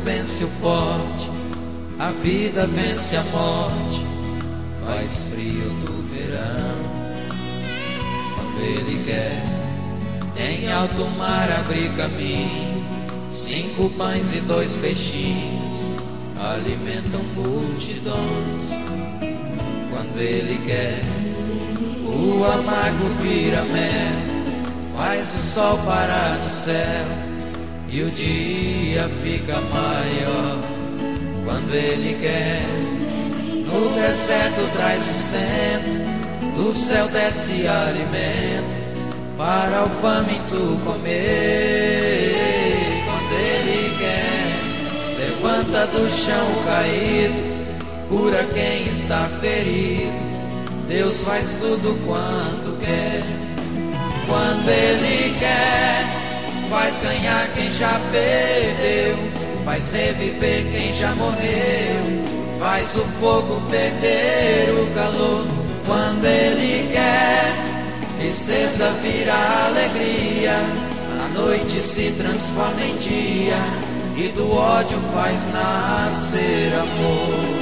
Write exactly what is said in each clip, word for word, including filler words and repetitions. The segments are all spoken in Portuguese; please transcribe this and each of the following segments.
vence o forte, a vida vence a morte. Faz frio no verão, quando Ele quer, em alto mar abrir caminho. Cinco pães e dois peixinhos alimentam multidões. Quando Ele quer, o amargo vira mel, faz o sol parar no céu e o dia fica maior. Quando Ele quer, no deserto traz sustento, do céu desce alimento para o faminto comer. Quando Ele quer, levanta do chão o caído, cura quem está ferido. Deus faz tudo quando quer. Quando Ele quer, faz ganhar quem já perdeu, faz reviver quem já morreu, faz o fogo perder o calor. Quando Ele quer, tristeza vira alegria, a noite se transforma em dia e do ódio faz nascer amor.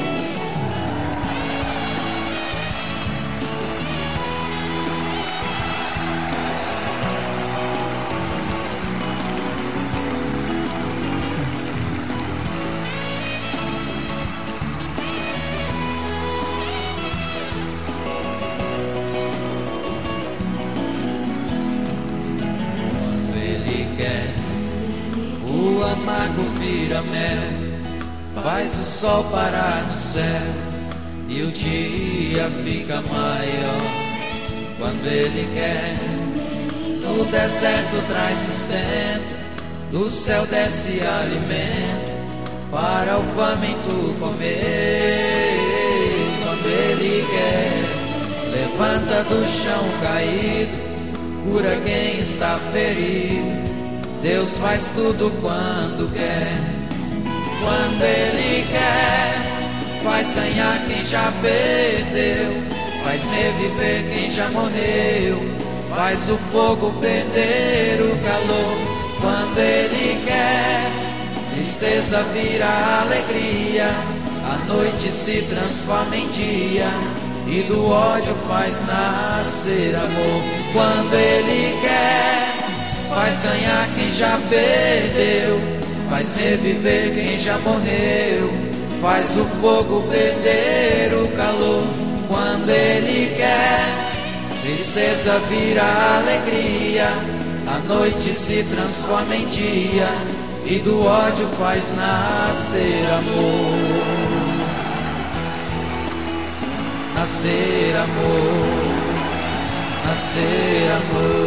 O amargo vira mel, faz o sol parar no céu e o dia fica maior. Quando Ele quer, no deserto traz sustento, do céu desce alimento para o faminto comer. Quando Ele quer, levanta do chão caído, cura quem está ferido. Deus faz tudo quando quer. Quando Ele quer, faz ganhar quem já perdeu, faz reviver quem já morreu, faz o fogo perder o calor. Quando Ele quer, tristeza vira alegria, a noite se transforma em dia e do ódio faz nascer amor. Quando Ele quer, faz ganhar quem já perdeu, faz reviver quem já morreu, faz o fogo perder o calor. Quando Ele quer, tristeza vira alegria, a noite se transforma em dia e do ódio faz nascer amor. Nascer amor, nascer amor.